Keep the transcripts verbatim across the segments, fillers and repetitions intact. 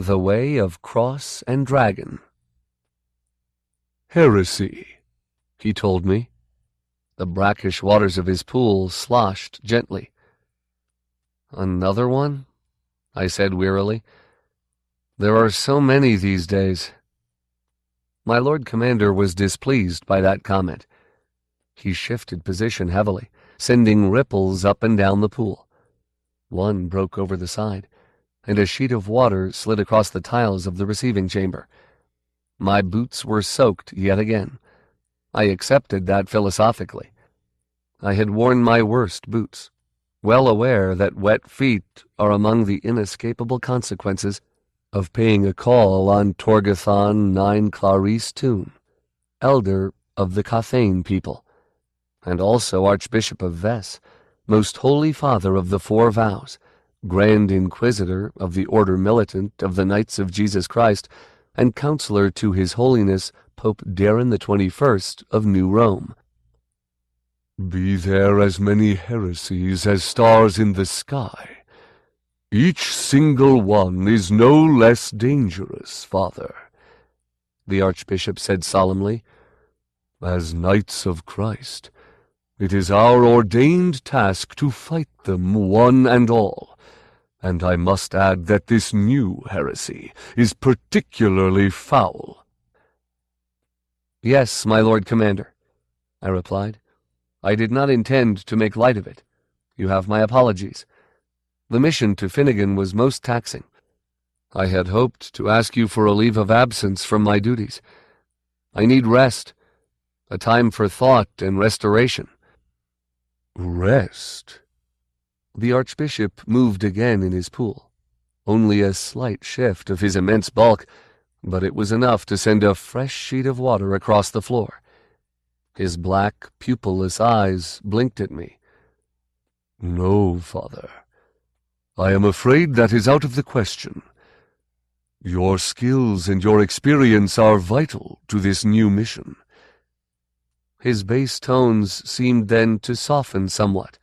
The Way of Cross and Dragon. "Heresy," he told me. The brackish waters of his pool sloshed gently. "Another one?" I said wearily. "There are so many these days." My Lord Commander was displeased by that comment. He shifted position heavily, sending ripples up and down the pool. One broke over the side, and a sheet of water slid across the tiles of the receiving chamber. My boots were soaked yet again. I accepted that philosophically. I had worn my worst boots, well aware that wet feet are among the inescapable consequences of paying a call on Torgathan Nine Clarice Toon, elder of the Cathane people, and also Archbishop of Vess, most holy father of the Four Vows, Grand Inquisitor of the Order Militant of the Knights of Jesus Christ, and counselor to His Holiness Pope Darren the Twenty-First of New Rome. "Be there as many heresies as stars in the sky, each single one is no less dangerous, Father," the Archbishop said solemnly. "As Knights of Christ, it is our ordained task to fight them one and all, and I must add that this new heresy is particularly foul." "Yes, my Lord Commander," I replied. "I did not intend to make light of it. You have my apologies. The mission to Finnegan was most taxing. I had hoped to ask you for a leave of absence from my duties. I need rest, a time for thought and restoration." "Rest?" The Archbishop moved again in his pool. Only a slight shift of his immense bulk, but it was enough to send a fresh sheet of water across the floor. His black, pupilless eyes blinked at me. "No, Father. I am afraid that is out of the question. Your skills and your experience are vital to this new mission." His bass tones seemed then to soften somewhat.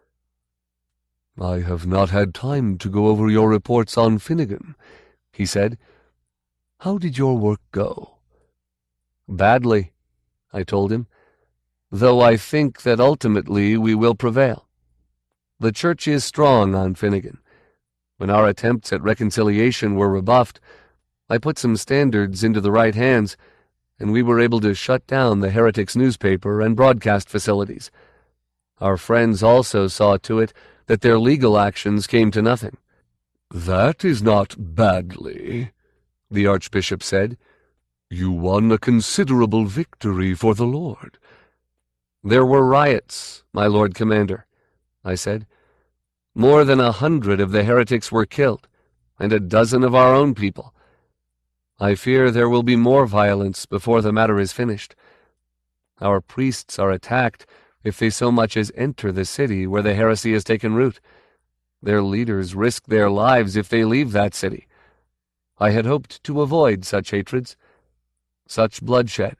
"I have not had time to go over your reports on Finnegan," he said. "How did your work go?" "Badly," I told him, "though I think that ultimately we will prevail. The Church is strong on Finnegan. When our attempts at reconciliation were rebuffed, I put some standards into the right hands, and we were able to shut down the heretics' newspaper and broadcast facilities. Our friends also saw to it that their legal actions came to nothing." "That is not badly," the Archbishop said. "You won a considerable victory for the Lord." "There were riots, my Lord Commander," I said. "More than a hundred of the heretics were killed, and a dozen of our own people. I fear there will be more violence before the matter is finished. Our priests are attacked if they so much as enter the city where the heresy has taken root. Their leaders risk their lives if they leave that city. I had hoped to avoid such hatreds, such bloodshed."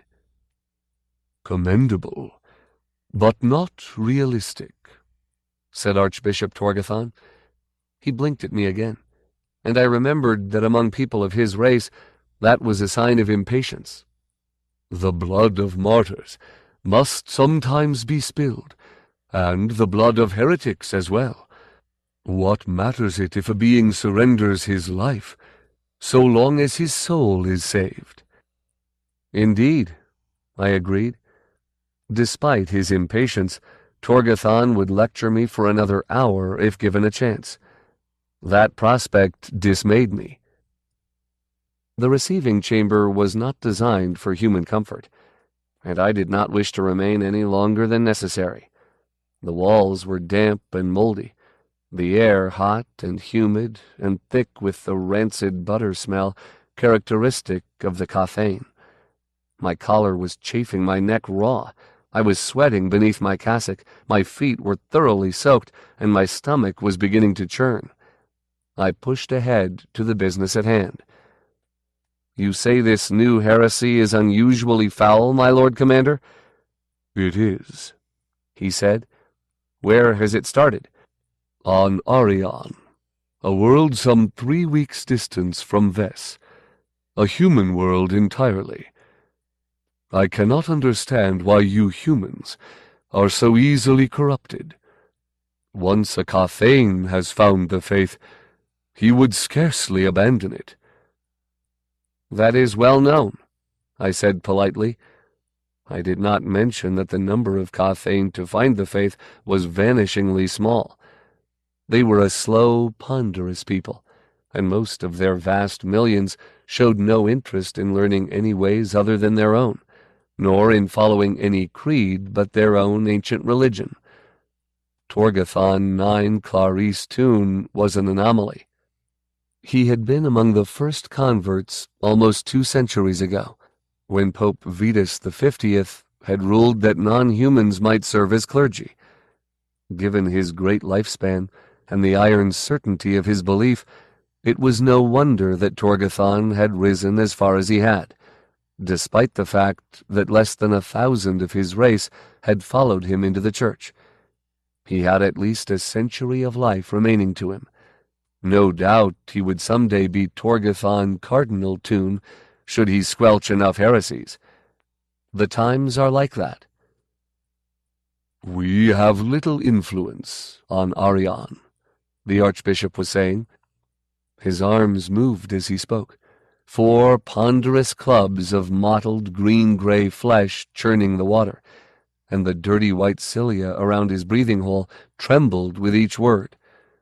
"Commendable, but not realistic," said Archbishop Torgathan. He blinked at me again, and I remembered that among people of his race that was a sign of impatience. "The blood of martyrs must sometimes be spilled, and the blood of heretics as well. What matters it if a being surrenders his life, so long as his soul is saved?" "Indeed," I agreed. Despite his impatience, Torgathan would lecture me for another hour if given a chance. That prospect dismayed me. The receiving chamber was not designed for human comfort, and I did not wish to remain any longer than necessary. The walls were damp and moldy, the air hot and humid and thick with the rancid butter smell characteristic of the Cathane. My collar was chafing my neck raw. I was sweating beneath my cassock, my feet were thoroughly soaked, and my stomach was beginning to churn. I pushed ahead to the business at hand. "You say this new heresy is unusually foul, my Lord Commander?" "It is," he said. "Where has it started?" "On Arion, A world some three weeks' distance from Ves. A human world entirely. I cannot understand why you humans are so easily corrupted. Once a Cathane has found the faith, he would scarcely abandon it. That is well known, I said politely. I did not mention that the number of Cathane to find the faith was vanishingly small. They were a slow, ponderous people, and most of their vast millions showed no interest in learning any ways other than their own, nor in following any creed but their own ancient religion. Torgathon nine Clarice Toon was an anomaly. He had been among the first converts almost two centuries ago, when Pope Vitus the fiftieth had ruled that non-humans might serve as clergy. Given his great lifespan and the iron certainty of his belief, it was no wonder that Torgathon had risen as far as he had, despite the fact that less than a thousand of his race had followed him into the church. He had at least a century of life remaining to him. No doubt he would someday be Torgathon Cardinal Toon, should he squelch enough heresies. The times are like that. We have little influence on Arian, the Archbishop was saying. His arms moved as he spoke, four ponderous clubs of mottled green-gray flesh churning the water, and the dirty white cilia around his breathing hole trembled with each word.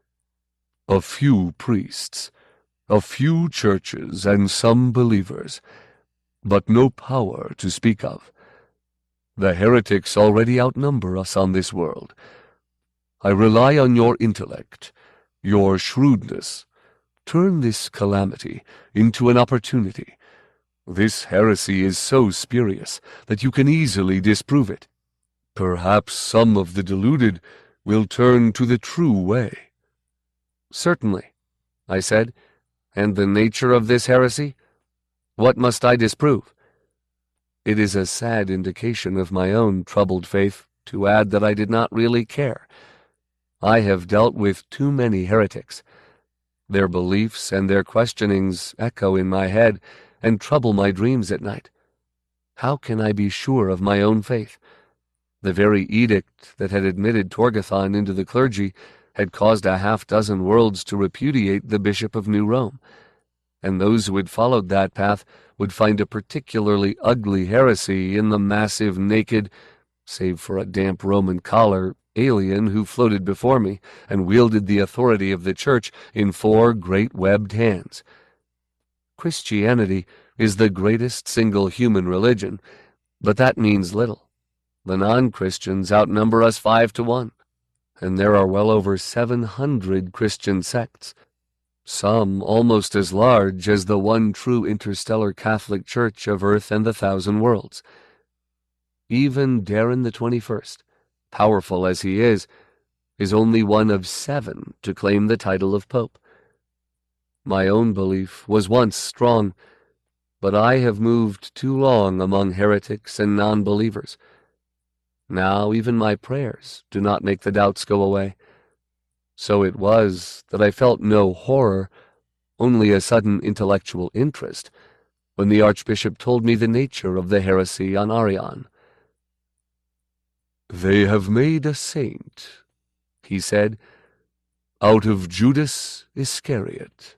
A few priests, a few churches, and some believers, but no power to speak of. The heretics already outnumber us on this world. I rely on your intellect, your shrewdness. Turn this calamity into an opportunity. This heresy is so spurious that you can easily disprove it. Perhaps some of the deluded will turn to the true way. Certainly, I said. And the nature of this heresy? What must I disprove? It is a sad indication of my own troubled faith to add that I did not really care. I have dealt with too many heretics. Their beliefs and their questionings echo in my head and trouble my dreams at night. How can I be sure of my own faith? The very edict that had admitted Torgathon into the clergy had caused a half-dozen worlds to repudiate the Bishop of New Rome, and those who had followed that path would find a particularly ugly heresy in the massive, naked, save for a damp Roman collar, alien who floated before me and wielded the authority of the Church in four great webbed hands. Christianity is the greatest single human religion, but that means little. The non-Christians outnumber us five to one, and there are well over seven hundred Christian sects, some almost as large as the one true interstellar Catholic Church of Earth and the Thousand Worlds. Even Darren the twenty-first, powerful as he is, is only one of seven to claim the title of Pope. My own belief was once strong, but I have moved too long among heretics and non-believers. Now even my prayers do not make the doubts go away. So it was that I felt no horror, only a sudden intellectual interest, when the Archbishop told me the nature of the heresy on Arian. They have made a saint, he said, out of Judas Iscariot.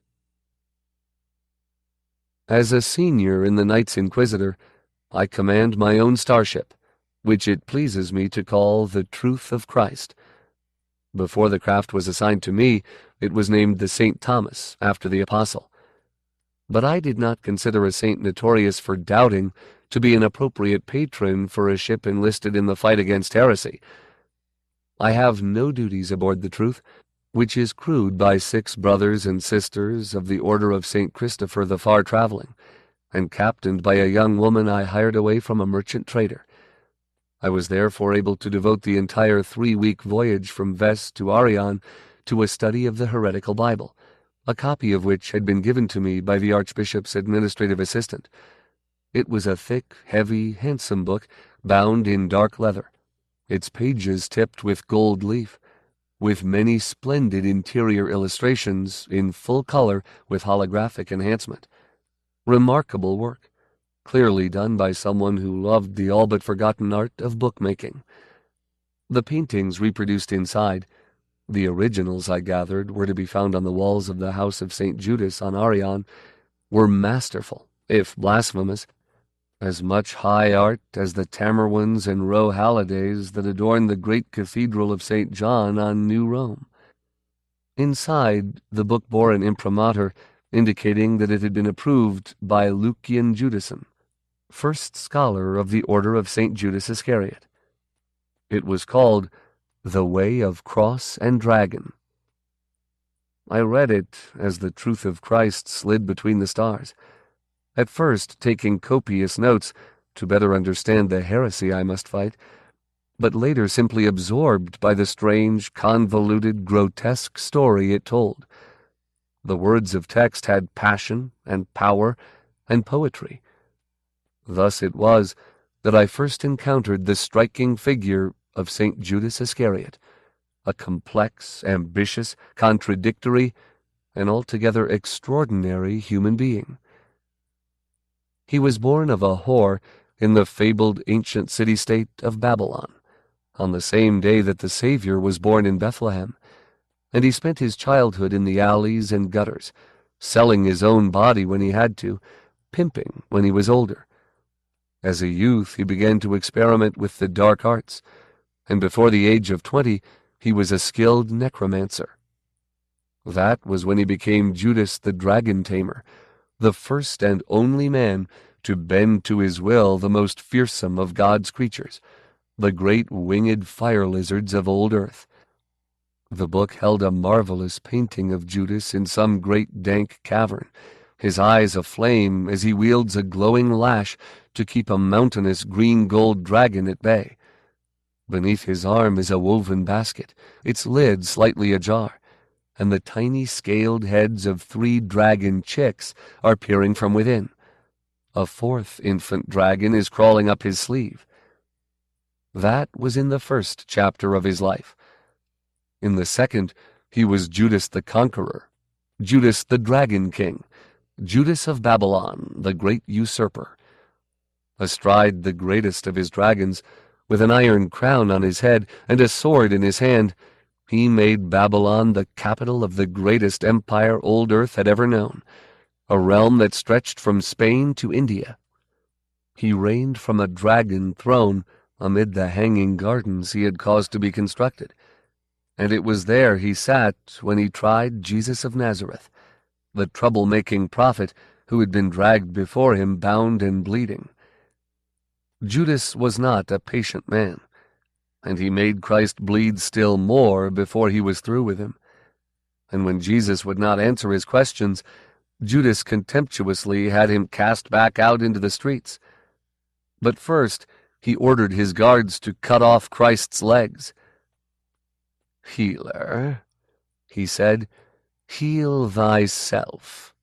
As a senior in the Knights Inquisitor, I command my own starship, which it pleases me to call the Truth of Christ. Before the craft was assigned to me, it was named the Saint Thomas, after the Apostle. But I did not consider a saint notorious for doubting to be an appropriate patron for a ship enlisted in the fight against heresy. I have no duties aboard the Truth, which is crewed by six brothers and sisters of the Order of Saint Christopher the Far-Traveling, and captained by a young woman I hired away from a merchant trader. I was therefore able to devote the entire three-week voyage from Ves to Arian to a study of the heretical Bible, a copy of which had been given to me by the Archbishop's administrative assistant. It was a thick, heavy, handsome book, bound in dark leather, its pages tipped with gold leaf. with many splendid interior illustrations in full color with holographic enhancement. Remarkable work, clearly done by someone who loved the all but forgotten art of bookmaking. The paintings reproduced inside, the originals I gathered were to be found on the walls of the house of Saint Judas on Arion, were masterful, if blasphemous, as much high art as the Tamerlanes and Rowe Hallidays that adorn the great cathedral of Saint John on New Rome. Inside, the book bore an imprimatur indicating that it had been approved by Lucian Judason, first scholar of the order of Saint Judas Iscariot. It was called The Way of Cross and Dragon. I read it as the truth of Christ slid between the stars, at first taking copious notes to better understand the heresy I must fight, but later simply absorbed by the strange, convoluted, grotesque story it told. The words of text had passion and power and poetry. Thus it was that I first encountered the striking figure of Saint Judas Iscariot, a complex, ambitious, contradictory, and altogether extraordinary human being. He was born of a whore in the fabled ancient city-state of Babylon, on the same day that the Savior was born in Bethlehem, and he spent his childhood in the alleys and gutters, selling his own body when he had to, pimping when he was older. As a youth he began to experiment with the dark arts, and before the age of twenty he was a skilled necromancer. That was when he became Judas the Dragon Tamer, the first and only man to bend to his will the most fearsome of God's creatures, the great winged fire lizards of old earth. The book held a marvelous painting of Judas in some great dank cavern, his eyes aflame as he wields a glowing lash to keep a mountainous green-gold dragon at bay. Beneath his arm is a woven basket, its lid slightly ajar, and the tiny scaled heads of three dragon chicks are peering from within. A fourth infant dragon is crawling up his sleeve. That was in the first chapter of his life. In the second, he was Judas the Conqueror, Judas the Dragon King, Judas of Babylon, the great usurper. Astride the greatest of his dragons, with an iron crown on his head and a sword in his hand, he made Babylon the capital of the greatest empire old earth had ever known, a realm that stretched from Spain to India. He reigned from a dragon throne amid the hanging gardens he had caused to be constructed, and it was there he sat when he tried Jesus of Nazareth, the trouble-making prophet who had been dragged before him bound and bleeding. Judas was not a patient man, and he made Christ bleed still more before he was through with him. And when Jesus would not answer his questions, Judas contemptuously had him cast back out into the streets. But first he ordered his guards to cut off Christ's legs. "Healer," he said, "heal thyself."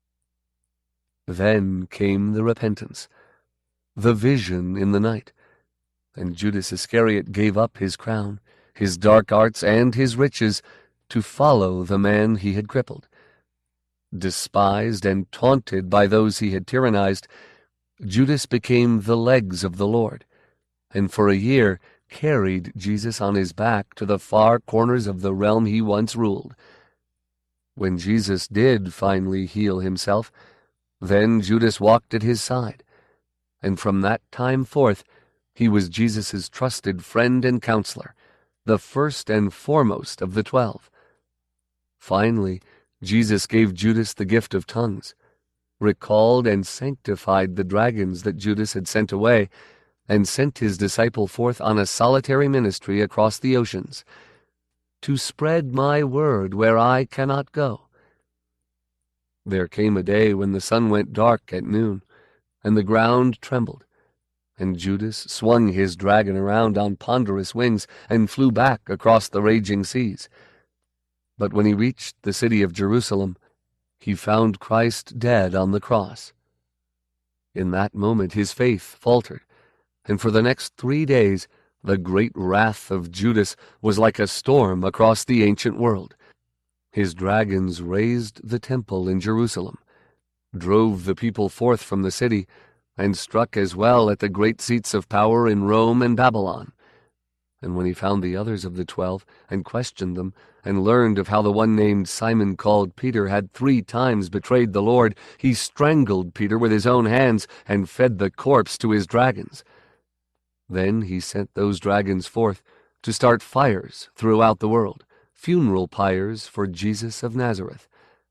Then came the repentance, the vision in the night, and Judas Iscariot gave up his crown, his dark arts, and his riches to follow the man he had crippled. Despised and taunted by those he had tyrannized, Judas became the legs of the Lord, and for a year carried Jesus on his back to the far corners of the realm he once ruled. When Jesus did finally heal himself, then Judas walked at his side, and from that time forth he was Jesus' trusted friend and counselor, the first and foremost of the twelve. Finally, Jesus gave Judas the gift of tongues, recalled and sanctified the dragons that Judas had sent away, and sent his disciple forth on a solitary ministry across the oceans, to spread my word where I cannot go. There came a day when the sun went dark at noon, and the ground trembled, and Judas swung his dragon around on ponderous wings and flew back across the raging seas. But when he reached the city of Jerusalem, he found Christ dead on the cross. In that moment his faith faltered, and for the next three days The great wrath of Judas was like a storm across the ancient world. His dragons razed the temple in Jerusalem, drove the people forth from the city, and struck as well at the great seats of power in Rome and Babylon. And when he found the others of the twelve, and questioned them, and learned of how the one named Simon called Peter had three times betrayed the Lord, he strangled Peter with his own hands, and fed the corpse to his dragons. Then he sent those dragons forth to start fires throughout the world, funeral pyres for Jesus of Nazareth.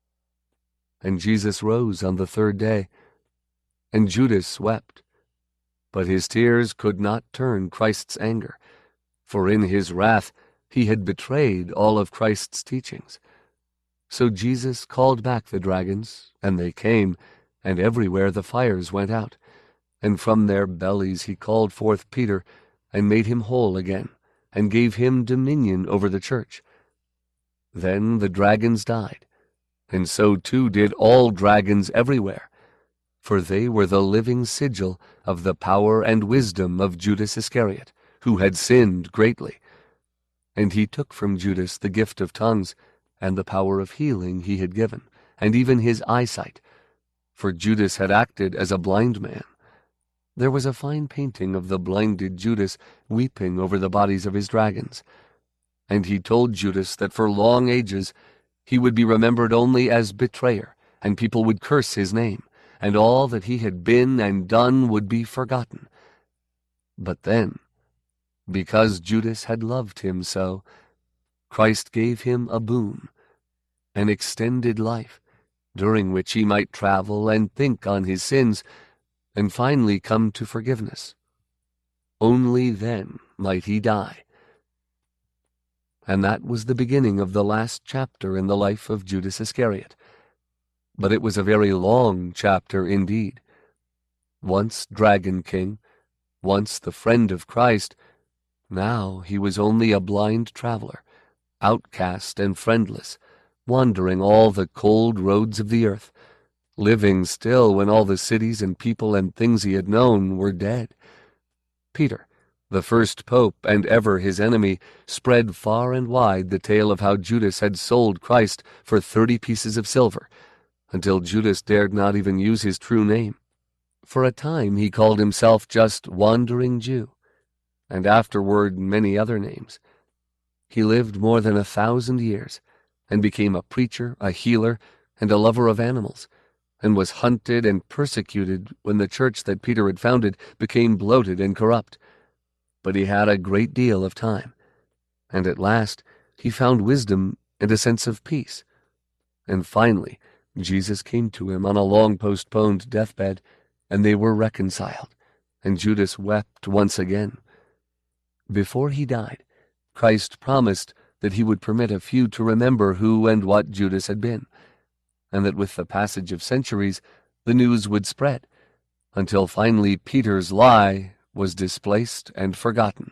And Jesus rose on the third day, and Judas wept. But his tears could not turn Christ's anger, for in his wrath he had betrayed all of Christ's teachings. So Jesus called back the dragons, and they came, and everywhere the fires went out. And from their bellies he called forth Peter, and made him whole again, and gave him dominion over the church. Then the dragons died, and so too did all dragons everywhere, for they were the living sigil of the power and wisdom of Judas Iscariot, who had sinned greatly. And he took from Judas the gift of tongues, and the power of healing he had given, and even his eyesight, for Judas had acted as a blind man. There was a fine painting of the blinded Judas weeping over the bodies of his dragons. And he told Judas that for long ages he would be remembered only as betrayer, and people would curse his name, and all that he had been and done would be forgotten. But then, because Judas had loved him so, Christ gave him a boon, an extended life, during which he might travel and think on his sins, and finally come to forgiveness. Only then might he die. And that was the beginning of the last chapter in the life of Judas Iscariot. But it was a very long chapter indeed. Once Dragon King, once the friend of Christ, now he was only a blind traveler, outcast and friendless, wandering all the cold roads of the earth, living still when all the cities and people and things he had known were dead. Peter, the first pope and ever his enemy, spread far and wide the tale of how Judas had sold Christ for thirty pieces of silver, until Judas dared not even use his true name. For a time he called himself just Wandering Jew, and afterward many other names. He lived more than a thousand years, and became a preacher, a healer, and a lover of animals, and was hunted and persecuted when the church that Peter had founded became bloated and corrupt. But he had a great deal of time, and at last he found wisdom and a sense of peace. And finally Jesus came to him on a long-postponed deathbed, and they were reconciled, and Judas wept once again. Before he died, Christ promised that he would permit a few to remember who and what Judas had been, and that with the passage of centuries the news would spread, until finally Peter's lie was displaced and forgotten.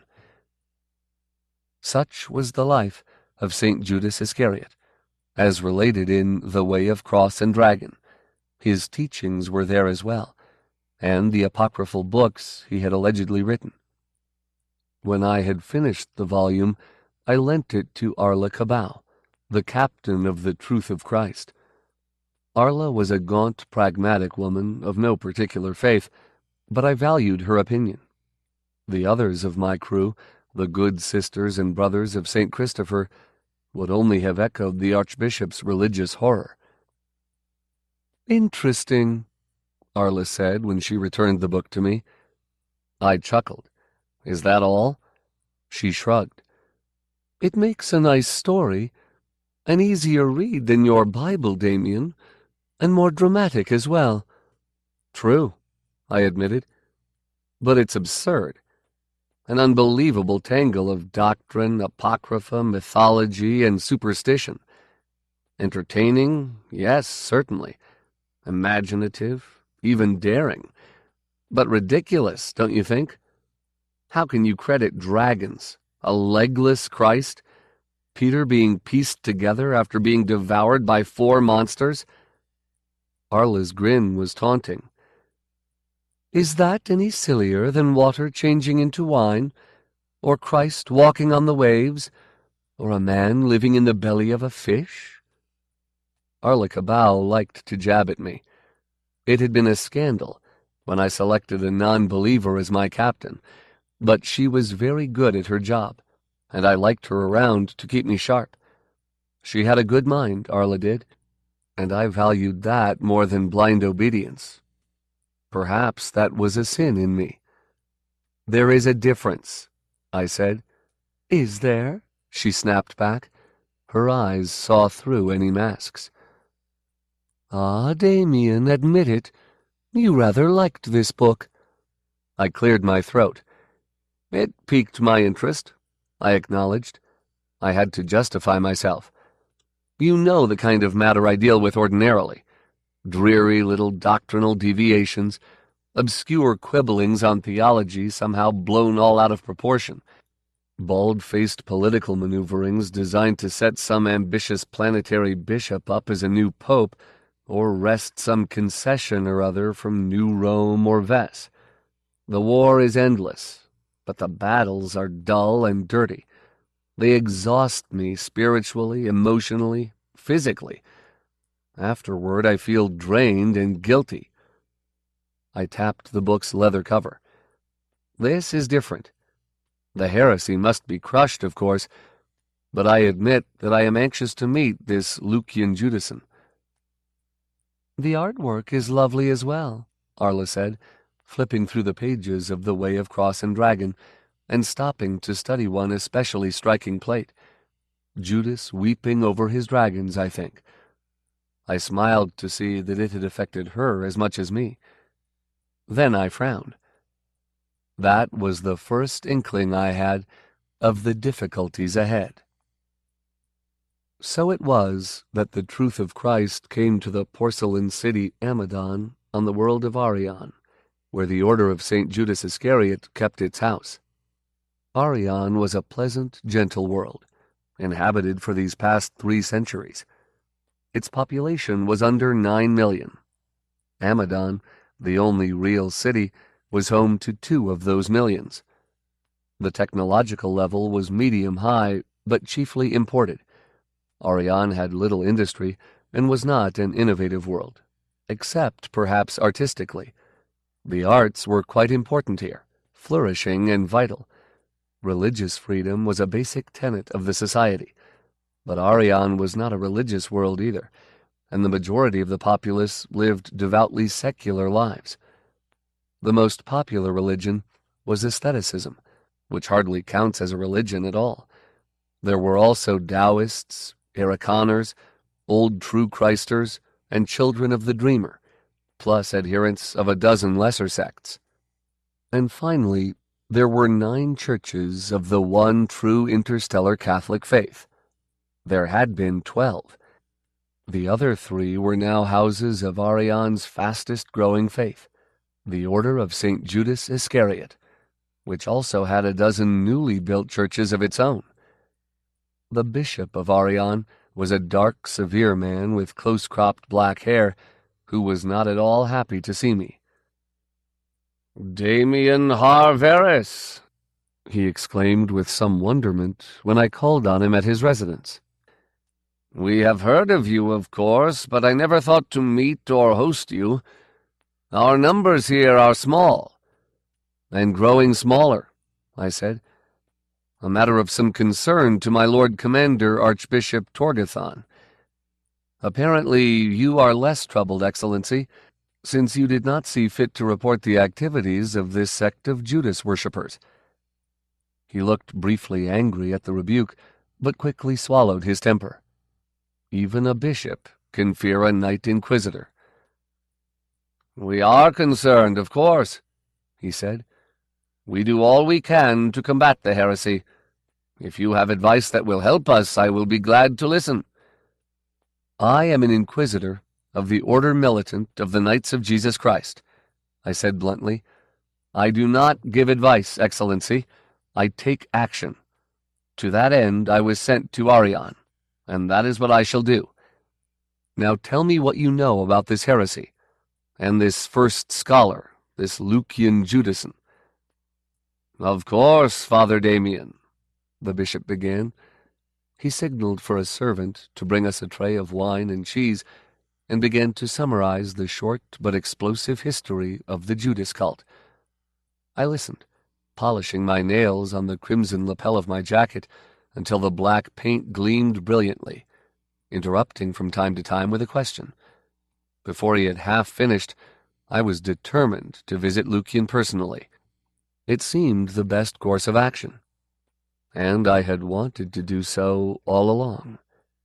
Such was the life of Saint Judas Iscariot, as related in The Way of Cross and Dragon. His teachings were there as well, and the apocryphal books he had allegedly written. When I had finished the volume, I lent it to Arla Cabau, the captain of the Truth of Christ. Arla was a gaunt, pragmatic woman of no particular faith, but I valued her opinion. The others of my crew, the good sisters and brothers of Saint Christopher, would only have echoed the Archbishop's religious horror. "Interesting," Arla said when she returned the book to me. I chuckled. "Is that all?" She shrugged. "It makes a nice story, an easier read than your Bible, Damien, and more dramatic as well." "True," I admitted, "but it's absurd. An unbelievable tangle of doctrine, apocrypha, mythology, and superstition. Entertaining, yes, certainly. Imaginative, even daring. But ridiculous, don't you think? How can you credit dragons, a legless Christ, Peter being pieced together after being devoured by four monsters?" Arla's grin was taunting. "Is that any sillier than water changing into wine? or Christ walking on the waves, or a man living in the belly of a fish? Arla Cabal liked to jab at me. It had been a scandal when I selected a non-believer as my captain, but she was very good at her job, and I liked her around to keep me sharp. She had a good mind, Arla did, and I valued that more than blind obedience. Perhaps that was a sin in me. "There is a difference," I said. "Is there?" she snapped back. Her eyes saw through any masks. "Ah, Damien, admit it. You rather liked this book." I cleared my throat. "It piqued my interest," I acknowledged. I had to justify myself. "You know the kind of matter I deal with ordinarily. Dreary little doctrinal deviations, obscure quibblings on theology somehow blown all out of proportion, bald-faced political maneuverings designed to set some ambitious planetary bishop up as a new pope, or wrest some concession or other from New Rome or Vess. The war is endless, but the battles are dull and dirty. They exhaust me spiritually, emotionally, physically. Afterward, I feel drained and guilty." I tapped the book's leather cover. "This is different. The heresy must be crushed, of course, but I admit that I am anxious to meet this Lucian Judason." "The artwork is lovely as well," Arla said, flipping through the pages of The Way of Cross and Dragon, and stopping to study one especially striking plate. Judas weeping over his dragons, I think. I smiled to see that it had affected her as much as me. Then I frowned. That was the first inkling I had of the difficulties ahead. So it was that the truth of Christ came to the porcelain city Amadon on the world of Arion, where the order of Saint Judas Iscariot kept its house. Arion was a pleasant, gentle world, inhabited for these past three centuries. Its population was under nine million. Amadon, the only real city, was home to two of those millions. The technological level was medium-high, but chiefly imported. Arion had little industry and was not an innovative world, except perhaps artistically. The arts were quite important here, flourishing and vital. Religious freedom was a basic tenet of the society, but Arion was not a religious world either, and the majority of the populace lived devoutly secular lives. The most popular religion was aestheticism, which hardly counts as a religion at all. There were also Taoists, Arakaners, Old True Christers, and Children of the Dreamer, plus adherents of a dozen lesser sects. And finally, there were nine churches of the one true interstellar Catholic faith. There had been twelve. The other three were now houses of Arion's fastest-growing faith, the Order of Saint Judas Iscariot, which also had a dozen newly built churches of its own. The bishop of Arion was a dark, severe man with close-cropped black hair, who was not at all happy to see me. "Damien Harveris!" he exclaimed with some wonderment when I called on him at his residence. "We have heard of you, of course, but I never thought to meet or host you. Our numbers here are small." "And growing smaller," I said. "A matter of some concern to my Lord Commander, Archbishop Torgathon. Apparently you are less troubled, Excellency, since you did not see fit to report the activities of this sect of Judas worshippers." He looked briefly angry at the rebuke, but quickly swallowed his temper. Even a bishop can fear a Knight Inquisitor. "We are concerned, of course," he said. "We do all we can to combat the heresy. If you have advice that will help us, I will be glad to listen." "I am an Inquisitor of the Order Militant of the Knights of Jesus Christ," I said bluntly. "I do not give advice, Excellency. I take action. To that end I was sent to Arion, and that is what I shall do. Now tell me what you know about this heresy, and this first scholar, this Lucian Judason." "Of course, Father Damien," the bishop began. He signaled for a servant to bring us a tray of wine and cheese, and began to summarize the short but explosive history of the Judas cult. I listened, polishing my nails on the crimson lapel of my jacket until the black paint gleamed brilliantly, interrupting from time to time with a question. Before he had half finished, I was determined to visit Lucian personally. It seemed the best course of action, and I had wanted to do so all along.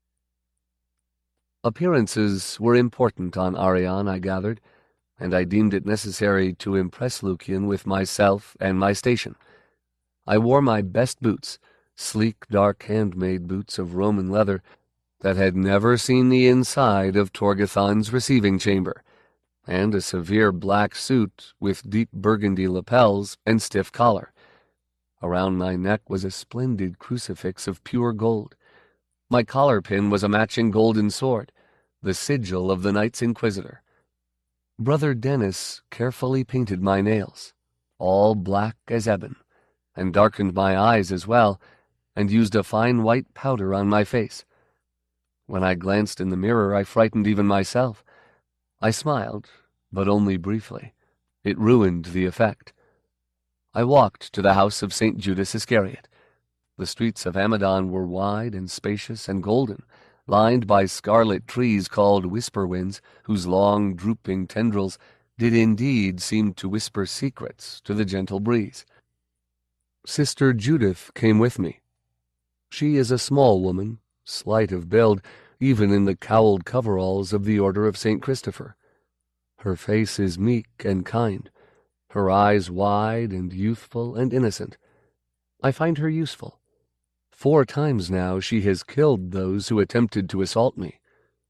Appearances were important on Ariane, I gathered, and I deemed it necessary to impress Lucian with myself and my station. I wore my best boots, sleek, dark, handmade boots of Roman leather that had never seen the inside of Torgathon's receiving chamber, and a severe black suit with deep burgundy lapels and stiff collar. Around my neck was a splendid crucifix of pure gold. My collar pin was a matching golden sword, the sigil of the Knights Inquisitor. Brother Dennis carefully painted my nails, all black as ebon, and darkened my eyes as well, and used a fine white powder on my face. When I glanced in the mirror, I frightened even myself. I smiled, but only briefly. It ruined the effect. I walked to the house of Saint Judas Iscariot. The streets of Amadon were wide and spacious and golden, lined by scarlet trees called whisper winds, whose long, drooping tendrils did indeed seem to whisper secrets to the gentle breeze. Sister Judith came with me. She is a small woman, slight of build, even in the cowled coveralls of the Order of Saint Christopher. Her face is meek and kind, her eyes wide and youthful and innocent. I find her useful. Four times now she has killed those who attempted to assault me.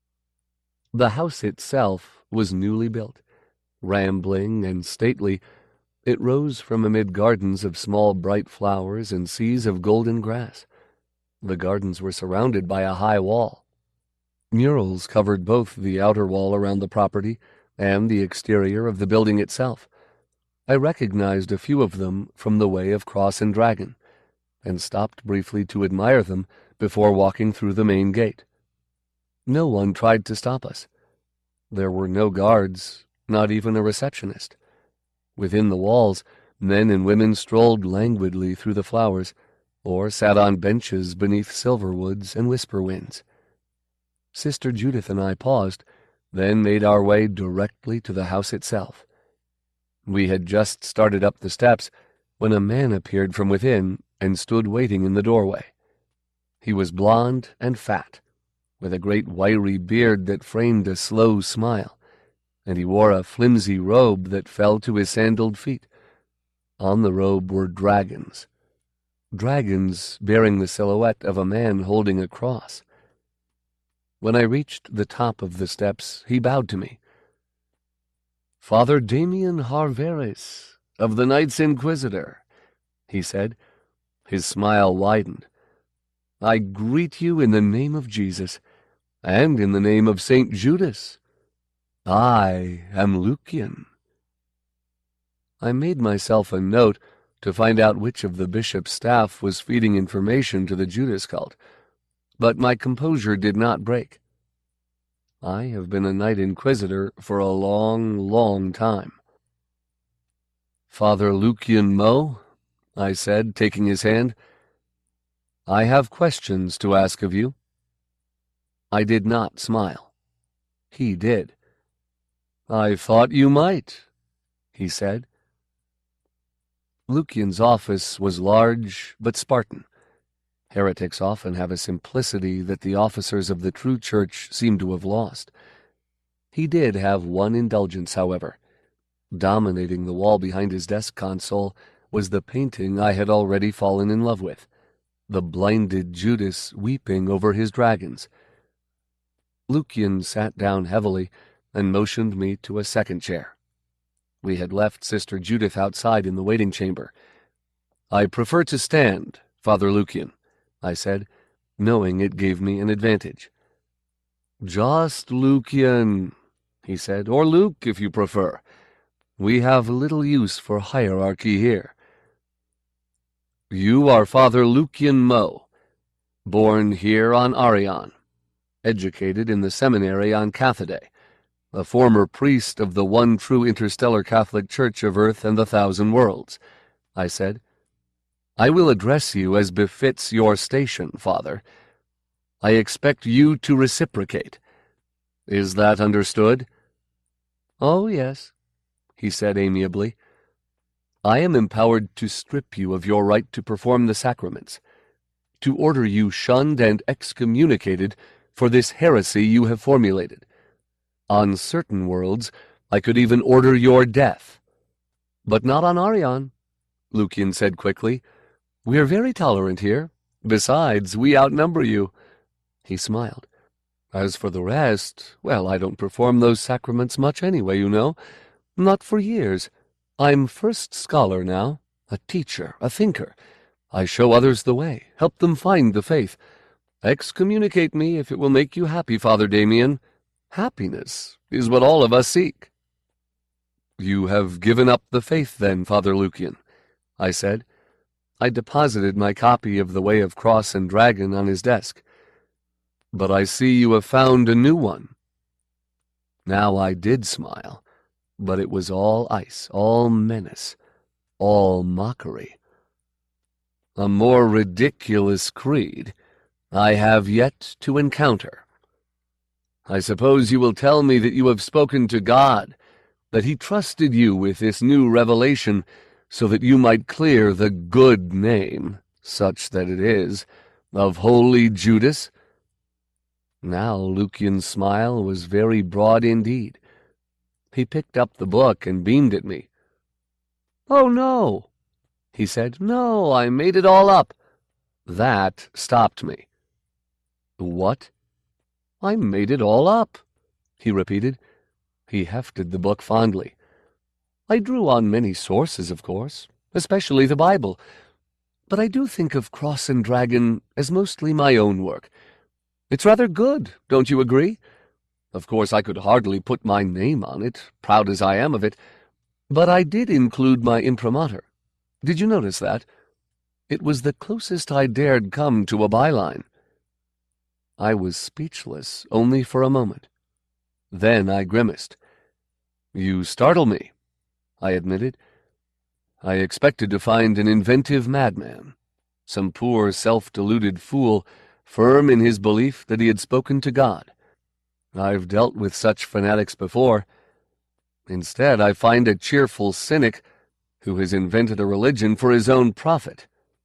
The house itself was newly built. Rambling and stately, it rose from amid gardens of small bright flowers and seas of golden grass. The gardens were surrounded by a high wall. Murals covered both the outer wall around the property and the exterior of the building itself. I recognized a few of them from the way of Cross and Dragon, and stopped briefly to admire them before walking through the main gate. No one tried to stop us. There were no guards, not even a receptionist. Within the walls, men and women strolled languidly through the flowers, or sat on benches beneath silver woods and whisper winds. Sister Judith and I paused, then made our way directly to the house itself. We had just started up the steps when a man appeared from within and stood waiting in the doorway. He was blond and fat, with a great wiry beard that framed a slow smile, and he wore a flimsy robe that fell to his sandaled feet. On the robe were dragons, dragons bearing the silhouette of a man holding a cross. When I reached the top of the steps, he bowed to me. "Father Damien Harveris, of the Knights Inquisitor," he said. His smile widened. "I greet you in the name of Jesus, and in the name of Saint Judas. I am Lucian." I made myself a note to find out which of the bishop's staff was feeding information to the Judas cult, but my composure did not break. I have been a Knight Inquisitor for a long, long time. "Father Lucian Mo," I said, taking his hand, "I have questions to ask of you." I did not smile. He did. "I thought you might," he said. Lucian's office was large but Spartan. Heretics often have a simplicity that the officers of the true church seem to have lost. He did have one indulgence, however. Dominating the wall behind his desk console was the painting I had already fallen in love with, the blinded Judas weeping over his dragons. Lucian sat down heavily and motioned me to a second chair. We had left Sister Judith outside in the waiting chamber. "I prefer to stand, Father Lucian," I said, knowing it gave me an advantage. "Just Lucian," he said, "or Luke, if you prefer. We have little use for hierarchy here." You are Father Lucian Mo, born here on Arion, educated in the seminary on Cathidae, a former priest of the one true interstellar Catholic Church of Earth and the Thousand Worlds, I said. I will address you as befits your station, Father. I expect you to reciprocate. Is that understood? Oh, yes, he said amiably. I am empowered to strip you of your right to perform the sacraments, to order you shunned and excommunicated for this heresy you have formulated. On certain worlds, I could even order your death. But not on Arion, Lucian said quickly. We are very tolerant here. Besides, we outnumber you. He smiled. As for the rest, well, I don't perform those sacraments much anyway, you know. Not for years. I'm first scholar now, a teacher, a thinker. I show others the way, help them find the faith. Excommunicate me if it will make you happy, Father Damien. Happiness is what all of us seek. You have given up the faith, then, Father Lucian, I said. I deposited my copy of The Way of Cross and Dragon on his desk. But I see you have found a new one. Now I did smile, but it was all ice, all menace, all mockery. A more ridiculous creed I have yet to encounter. I suppose you will tell me that you have spoken to God, that he trusted you with this new revelation so that you might clear the good name, such that it is, of Holy Judas. Now Lucian's smile was very broad indeed. He picked up the book and beamed at me. Oh, no, he said. No, I made it all up. That stopped me. What? I made it all up, he repeated. He hefted the book fondly. I drew on many sources, of course, especially the Bible, but I do think of Cross and Dragon as mostly my own work. It's rather good, don't you agree? Of course, I could hardly put my name on it, proud as I am of it, but I did include my imprimatur. Did you notice that? It was the closest I dared come to a byline. I was speechless only for a moment. Then I grimaced. You startle me, I admitted. I expected to find an inventive madman, some poor self-deluded fool, firm in his belief that he had spoken to God. I've dealt with such fanatics before. Instead, I find a cheerful cynic who has invented a religion for his own profit.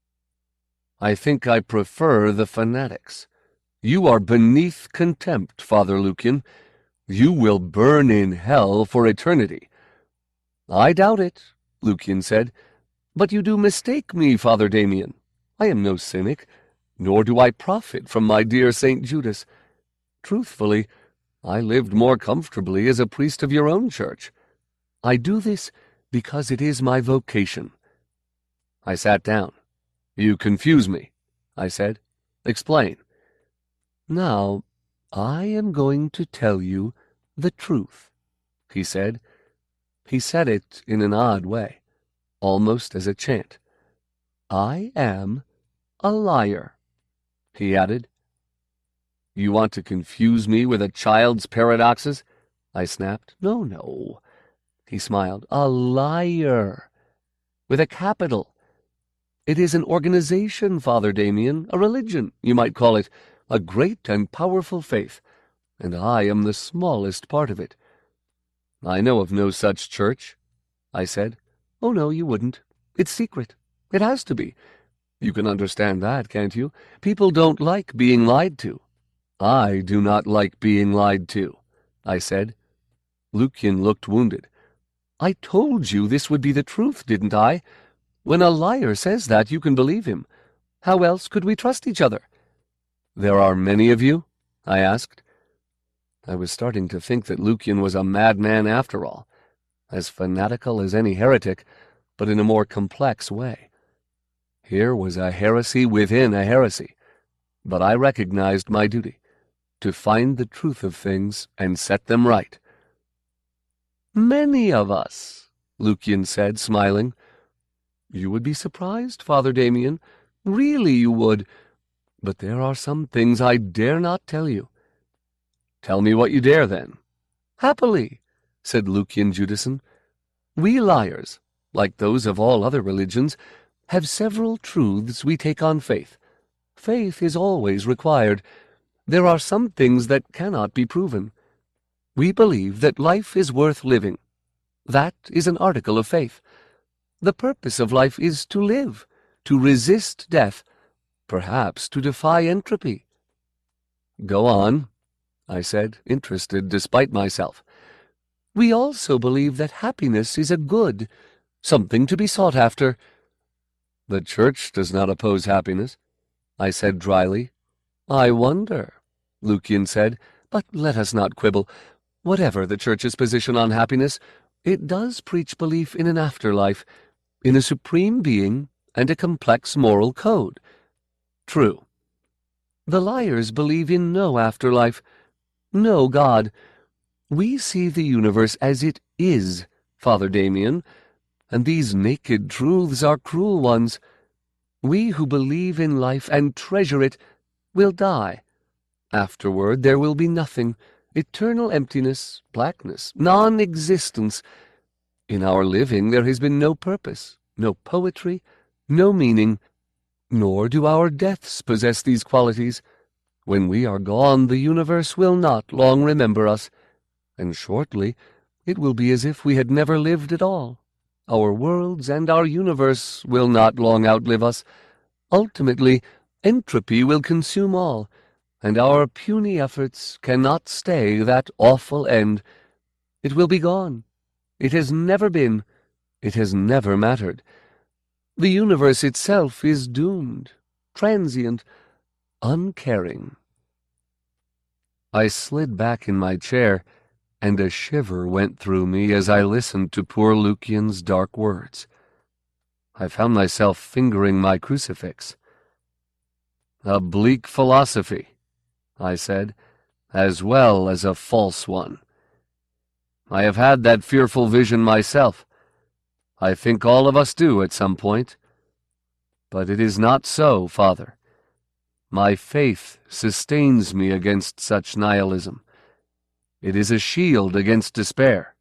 I think I prefer the fanatics. You are beneath contempt, Father Lucian. You will burn in hell for eternity. I doubt it, Lucian said, but you do mistake me, Father Damien. I am no cynic, nor do I profit from my dear Saint Judas. Truthfully, I lived more comfortably as a priest of your own church. I do this because it is my vocation. I sat down. You confuse me, I said. Explain. Now, I am going to tell you the truth, he said. He said it in an odd way, almost as a chant. I am a liar, he added. You want to confuse me with a child's paradoxes? I snapped. No, no, he smiled. A liar, with a capital. It is an organization, Father Damien, a religion, you might call it, a great and powerful faith, and I am the smallest part of it. I know of no such church, I said. Oh, no, you wouldn't. It's secret. It has to be. You can understand that, can't you? People don't like being lied to. I do not like being lied to, I said. Lucian looked wounded. I told you this would be the truth, didn't I? When a liar says that, you can believe him. How else could we trust each other? There are many of you? I asked. I was starting to think that Lucian was a madman after all, as fanatical as any heretic, but in a more complex way. Here was a heresy within a heresy, but I recognized my duty, to find the truth of things and set them right. Many of us, Lucian said, smiling. You would be surprised, Father Damien. Really you would. But there are some things I dare not tell you. Tell me what you dare, then. Happily, said Lucian Judason. We liars, like those of all other religions, have several truths we take on faith. Faith is always required. There are some things that cannot be proven. We believe that life is worth living. That is an article of faith. The purpose of life is to live, to resist death, perhaps to defy entropy. Go on, I said, interested despite myself. We also believe that happiness is a good, something to be sought after. The Church does not oppose happiness, I said dryly. I wonder, Lucian said, but let us not quibble. Whatever the Church's position on happiness, it does preach belief in an afterlife, in a supreme being and a complex moral code. True. The liars believe in no afterlife, no God. We see the universe as it is, Father Damien, and these naked truths are cruel ones. We who believe in life and treasure it will die. Afterward there will be nothing, eternal emptiness, blackness, non-existence. In our living there has been no purpose, no poetry, no meaning, nor do our deaths possess these qualities. When we are gone, the universe will not long remember us, and shortly it will be as if we had never lived at all. Our worlds and our universe will not long outlive us. Ultimately, entropy will consume all, and our puny efforts cannot stay that awful end. It will be gone. It has never been. It has never mattered. The universe itself is doomed, transient, uncaring. I slid back in my chair, and a shiver went through me as I listened to poor Lucian's dark words. I found myself fingering my crucifix. A bleak philosophy, I said, as well as a false one. I have had that fearful vision myself. I think all of us do at some point. But it is not so, Father. My faith sustains me against such nihilism. It is a shield against despair.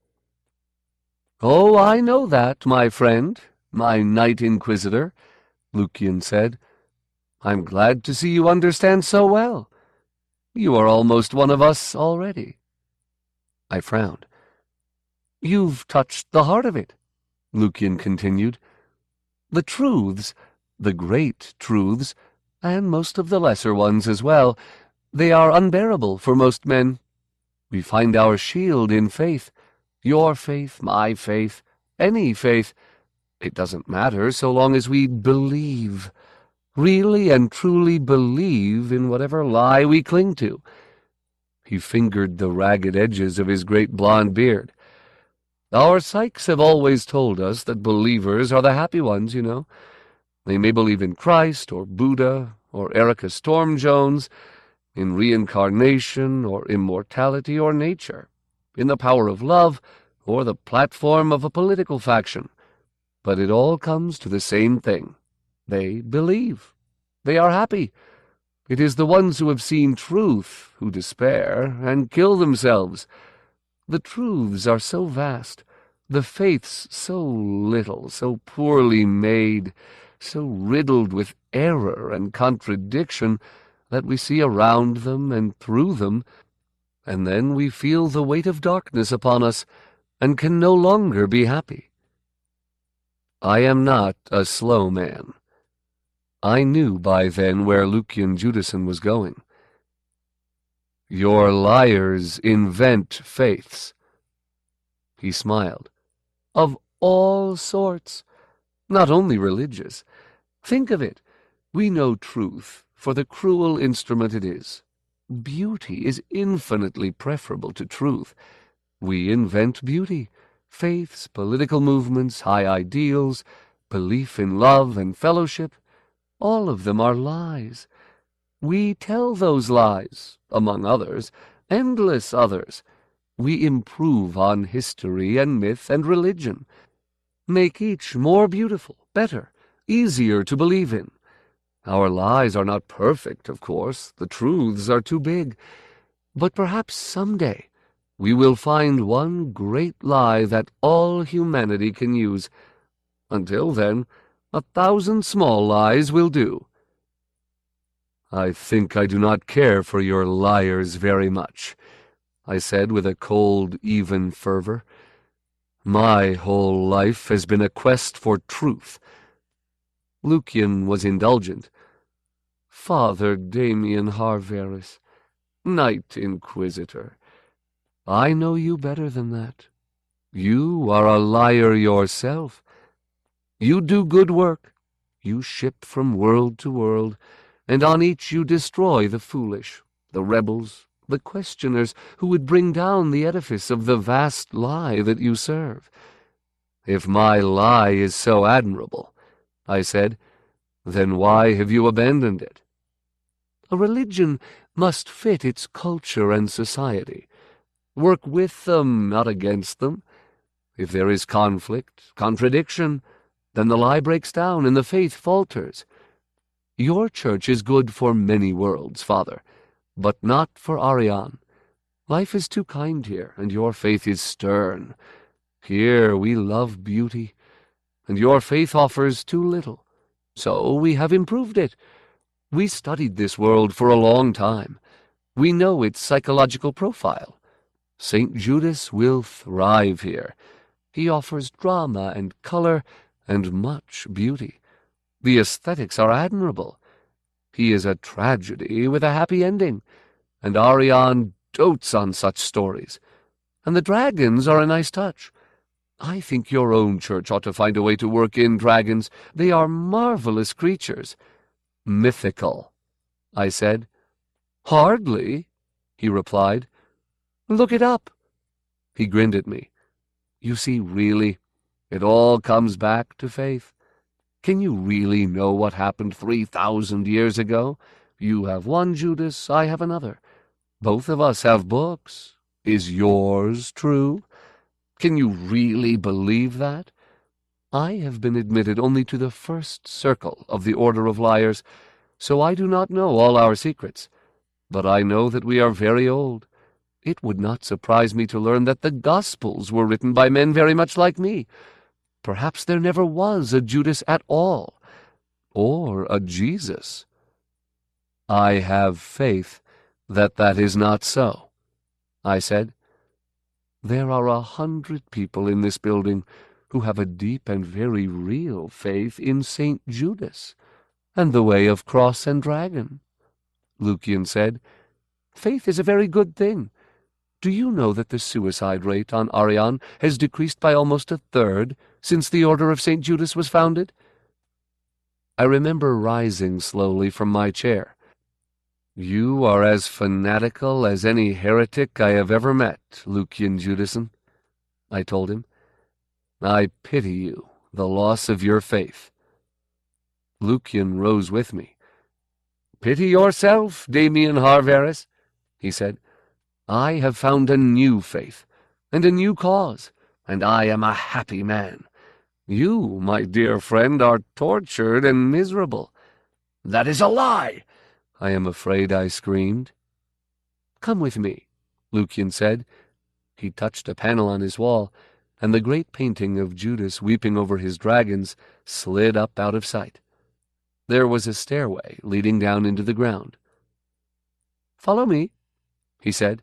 Oh, I know that, my friend, my Knight Inquisitor, Lucian said. I'm glad to see you understand so well. You are almost one of us already. I frowned. You've touched the heart of it, Lucian continued. The truths, the great truths, and most of the lesser ones as well, they are unbearable for most men. We find our shield in faith, your faith, my faith, any faith. It doesn't matter so long as we believe, really and truly believe in whatever lie we cling to. He fingered the ragged edges of his great blond beard. Our psychs have always told us that believers are the happy ones, you know. They may believe in Christ, or Buddha, or Erica Storm-Jones, in reincarnation, or immortality, or nature, in the power of love, or the platform of a political faction. But it all comes to the same thing. They believe. They are happy. It is the ones who have seen truth who despair and kill themselves. The truths are so vast, the faiths so little, so poorly made, so riddled with error and contradiction, that we see around them and through them, and then we feel the weight of darkness upon us, and can no longer be happy. I am not a slow man. I knew by then where Lucian Judason was going. Your liars invent faiths. He smiled. Of all sorts, not only religious. Think of it. We know truth for the cruel instrument it is. Beauty is infinitely preferable to truth. We invent beauty, faiths, political movements, high ideals, belief in love and fellowship. All of them are lies. We tell those lies, among others, endless others. We improve on history and myth and religion. make each more beautiful, better, easier to believe in. Our lies are not perfect, of course. The truths are too big. But perhaps someday we will find one great lie that all humanity can use. Until then, a thousand small lies will do. I think I do not care for your liars very much, I said with a cold, even fervor. My whole life has been a quest for truth. Lucian was indulgent. Father Damien Harveris, Knight Inquisitor, I know you better than that. You are a liar yourself. You do good work. You ship from world to world, and on each you destroy the foolish, the rebels, the questioners who would bring down the edifice of the vast lie that you serve. If my lie is so admirable, I said, then why have you abandoned it? A religion must fit its culture and society. Work with them, not against them. If there is conflict, contradiction, then the lie breaks down and the faith falters. Your church is good for many worlds, Father, but not for Arian. Life is too kind here, and your faith is stern. Here we love beauty, and your faith offers too little. So we have improved it. We studied this world for a long time. We know its psychological profile. Saint Judas will thrive here. He offers drama and color and much beauty. The aesthetics are admirable. He is a tragedy with a happy ending, and Arian dotes on such stories. And the dragons are a nice touch. I think your own church ought to find a way to work in dragons. They are marvelous creatures. Mythical, I said. Hardly, he replied. Look it up. He grinned at me. You see, really, it all comes back to faith. Can you really know what happened three thousand years ago? You have one Judas, I have another. Both of us have books. Is yours true? Can you really believe that? I have been admitted only to the first circle of the Order of Liars, so I do not know all our secrets. But I know that we are very old. It would not surprise me to learn that the Gospels were written by men very much like me. Perhaps there never was a Judas at all, or a Jesus. I have faith that that is not so, I said. There are a hundred people in this building who have a deep and very real faith in Saint Judas and the way of cross and dragon. Lucian said, Faith is a very good thing. Do you know that the suicide rate on Arian has decreased by almost a third since the Order of Saint Judas was founded? I remember rising slowly from my chair. You are as fanatical as any heretic I have ever met, Lucian Judason, I told him. I pity you, the loss of your faith. Lucian rose with me. Pity yourself, Damien Harveris, he said. I have found a new faith, and a new cause, and I am a happy man. You, my dear friend, are tortured and miserable. That is a lie, I am afraid I screamed. Come with me, Lucian said. He touched a panel on his wall, and the great painting of Judas weeping over his dragons slid up out of sight. There was a stairway leading down into the ground. Follow me, he said.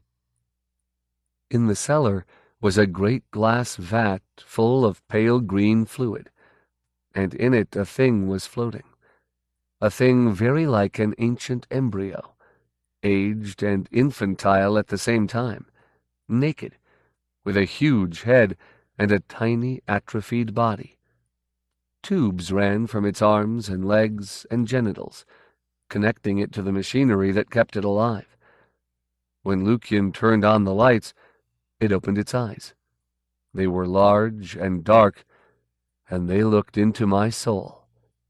In the cellar was a great glass vat full of pale green fluid, and in it a thing was floating, a thing very like an ancient embryo, aged and infantile at the same time, naked, with a huge head and a tiny atrophied body. Tubes ran from its arms and legs and genitals, connecting it to the machinery that kept it alive. When Lucian turned on the lights, it opened its eyes. They were large and dark, and they looked into my soul.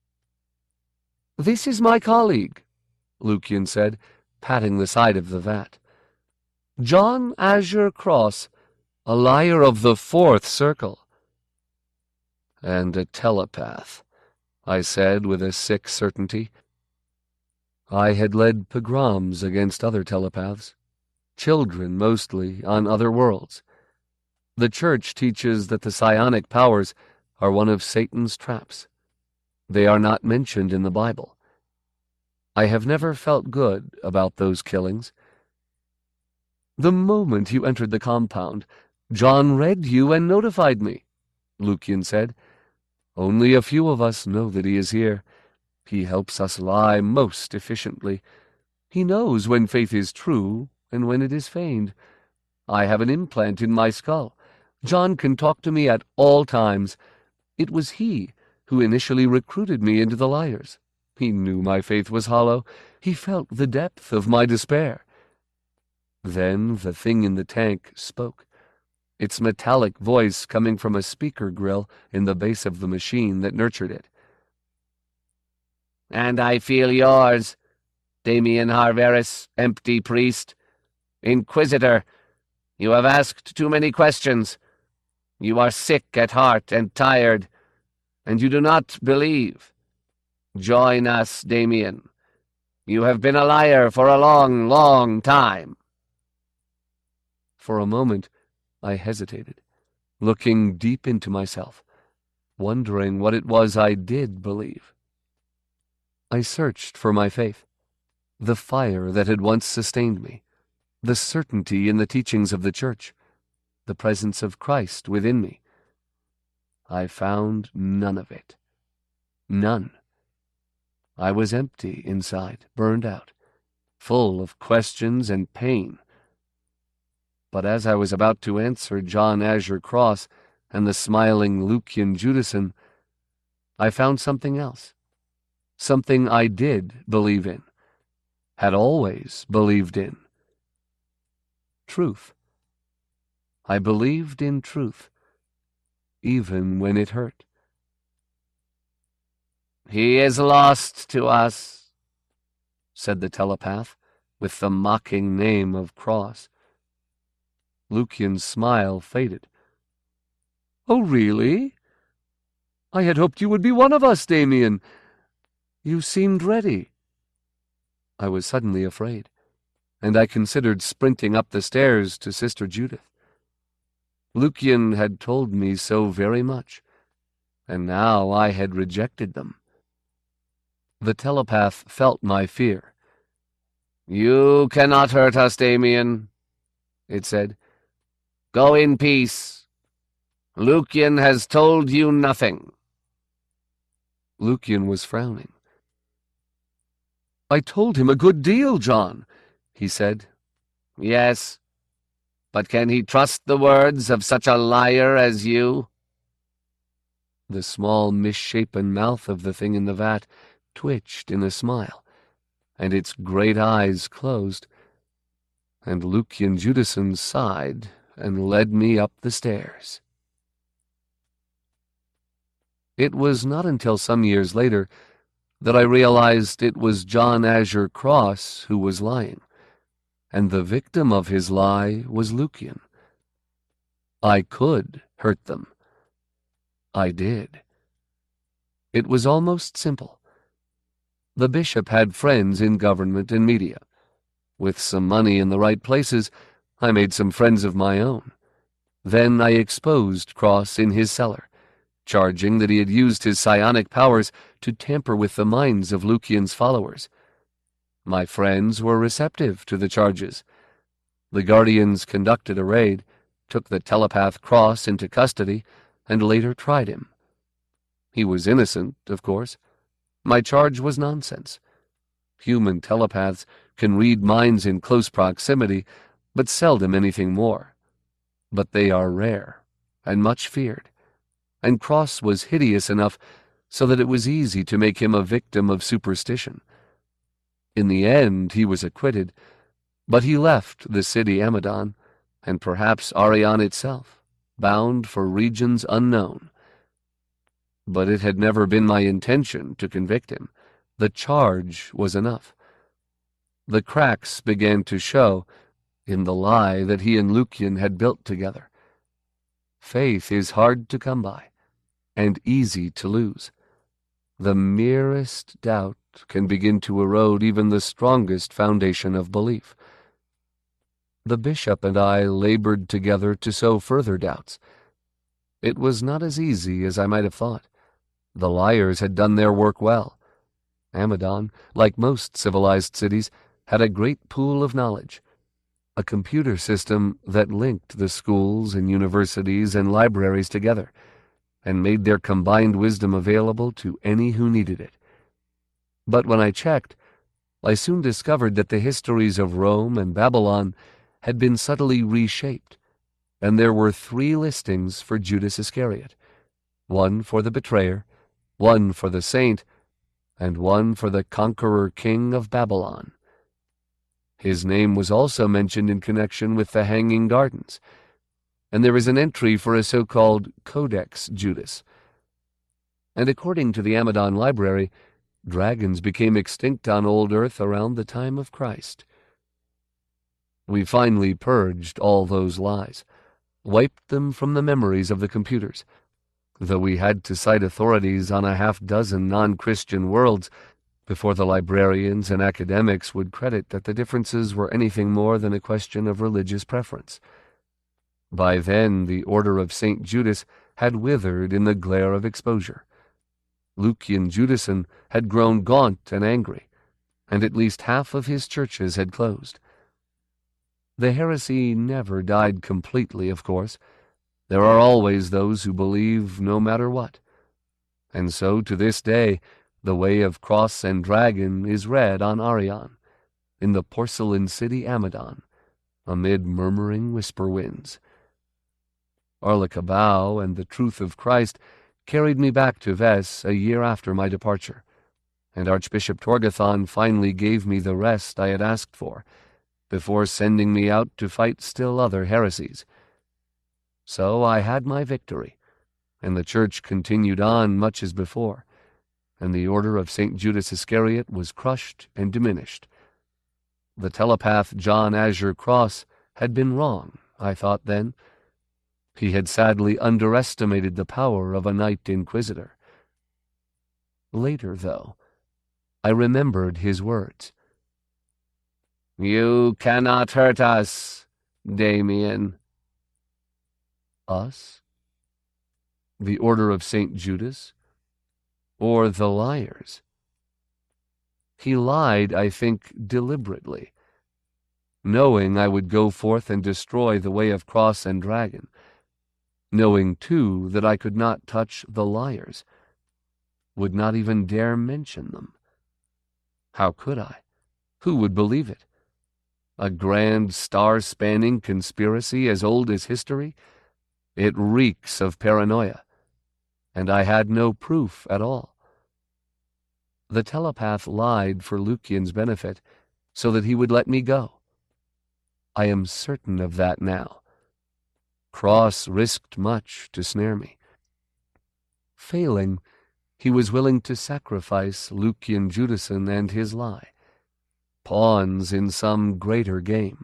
This is my colleague, Lucian said, patting the side of the vat. John Azure Cross, a liar of the fourth circle. And a telepath, I said with a sick certainty. I had led pogroms against other telepaths, children mostly, on other worlds. The Church teaches that the psionic powers are one of Satan's traps. They are not mentioned in the Bible. I have never felt good about those killings. The moment you entered the compound, John read you and notified me, Lucian said. Only a few of us know that he is here. He helps us lie most efficiently. He knows when faith is true and when it is feigned. I have an implant in my skull. John can talk to me at all times. It was he who initially recruited me into the liars. He knew my faith was hollow. He felt the depth of my despair. Then the thing in the tank spoke, its metallic voice coming from a speaker grill in the base of the machine that nurtured it. "And I feel yours, Damien Harveris, empty priest. Inquisitor, you have asked too many questions. You are sick at heart and tired, and you do not believe. Join us, Damien. You have been a liar for a long, long time." For a moment, I hesitated, looking deep into myself, wondering what it was I did believe. I searched for my faith, the fire that had once sustained me, the certainty in the teachings of the Church, the presence of Christ within me. I found none of it. None. I was empty inside, burned out, full of questions and pain. But as I was about to answer John Azure Cross and the smiling Lucian Judason, I found something else, something I did believe in, had always believed in. Truth. I believed in truth, even when it hurt. "He is lost to us," said the telepath, with the mocking name of Cross. Lucian's smile faded. "Oh, really? I had hoped you would be one of us, Damien. You seemed ready." I was suddenly afraid, and I considered sprinting up the stairs to Sister Judith. Lucian had told me so very much, and now I had rejected them. The telepath felt my fear. "You cannot hurt us, Damien," it said. "Go in peace. Lucian has told you nothing." Lucian was frowning. "I told him a good deal, John," he said. "Yes, but can he trust the words of such a liar as you?" The small, misshapen mouth of the thing in the vat twitched in a smile, and its great eyes closed, and Lucian Judason sighed and led me up the stairs. It was not until some years later that I realized it was John Azure Cross who was lying, and the victim of his lie was Lucian. I could hurt them. I did. It was almost simple. The bishop had friends in government and media. With some money in the right places, I made some friends of my own. Then I exposed Cross in his cellar, charging that he had used his psionic powers to tamper with the minds of Lucian's followers. My friends were receptive to the charges. The guardians conducted a raid, took the telepath Cross into custody, and later tried him. He was innocent, of course. My charge was nonsense. Human telepaths can read minds in close proximity, but seldom anything more. But they are rare, and much feared, and Cross was hideous enough so that it was easy to make him a victim of superstition. In the end he was acquitted, but he left the city Amadon, and perhaps Arion itself, bound for regions unknown. But it had never been my intention to convict him. The charge was enough. The cracks began to show in the lie that he and Lucian had built together. Faith is hard to come by, and easy to lose. The merest doubt can begin to erode even the strongest foundation of belief. The bishop and I labored together to sow further doubts. It was not as easy as I might have thought. The liars had done their work well. Amadon, like most civilized cities, had a great pool of knowledge, a computer system that linked the schools and universities and libraries together, and made their combined wisdom available to any who needed it. But when I checked, I soon discovered that the histories of Rome and Babylon had been subtly reshaped, and there were three listings for Judas Iscariot, one for the betrayer, one for the saint, and one for the conqueror king of Babylon. His name was also mentioned in connection with the Hanging Gardens, and there is an entry for a so-called Codex Judas. And according to the Amadon Library, dragons became extinct on old Earth around the time of Christ. We finally purged all those lies, wiped them from the memories of the computers, though we had to cite authorities on a half-dozen non-Christian worlds before the librarians and academics would credit that the differences were anything more than a question of religious preference. By then the Order of Saint Judas had withered in the glare of exposure. Lucian Judason had grown gaunt and angry, and at least half of his churches had closed. The heresy never died completely, of course. There are always those who believe no matter what. And so, to this day, the way of cross and dragon is read on Arion, in the porcelain city Amadon, amid murmuring whisper winds. Arlecabao and the truth of Christ carried me back to Ves a year after my departure, and Archbishop Torgathon finally gave me the rest I had asked for, before sending me out to fight still other heresies. So I had my victory, and the Church continued on much as before, and the Order of Saint Judas Iscariot was crushed and diminished. The telepath John Azure Cross had been wrong, I thought then. He had sadly underestimated the power of a Knight Inquisitor. Later, though, I remembered his words. "You cannot hurt us, Damien." Us? The Order of Saint Judas? Or the liars? He lied, I think, deliberately, knowing I would go forth and destroy the way of cross and dragon, knowing, too, that I could not touch the liars, would not even dare mention them. How could I? Who would believe it? A grand star-spanning conspiracy as old as history? It reeks of paranoia, and I had no proof at all. The telepath lied for Lucian's benefit, so that he would let me go. I am certain of that now. Cross risked much to snare me. Failing, he was willing to sacrifice Lucian Judason and his lie, pawns in some greater game.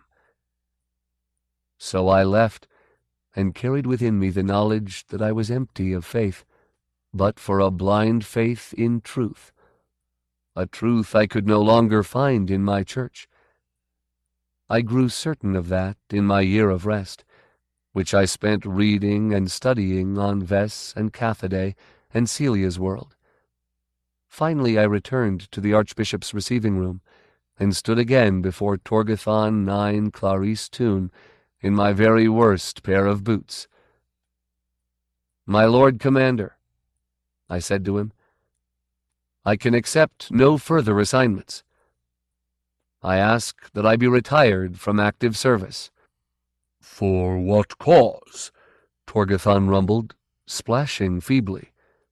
So I left, and carried within me the knowledge that I was empty of faith, but for a blind faith in truth, a truth I could no longer find in my church. I grew certain of that in my year of rest, which I spent reading and studying on Ves and Cathidae and Celia's world. Finally I returned to the Archbishop's receiving room, and stood again before Torgathon nine Clarice Tune in my very worst pair of boots. "My Lord Commander," I said to him, "I can accept no further assignments. I ask that I be retired from active service." "For what cause?" Torgathon rumbled, splashing feebly.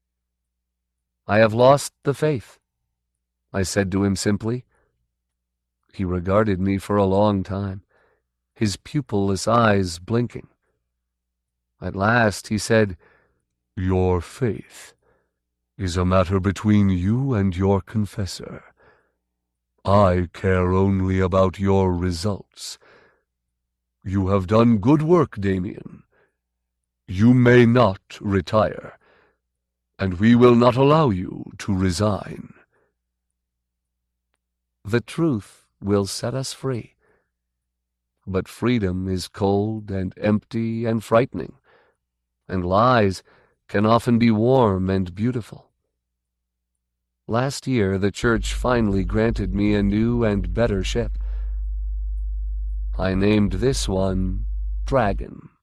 "I have lost the faith," I said to him simply. He regarded me for a long time, his pupilless eyes blinking. At last he said, "Your faith is a matter between you and your confessor. I care only about your results. You have done good work, Damien. You may not retire. and we will not allow you to resign. The truth will set us free, but freedom is cold and empty and frightening, and lies can often be warm and beautiful. Last year the church finally granted me a new and better ship. I named this one Dragon.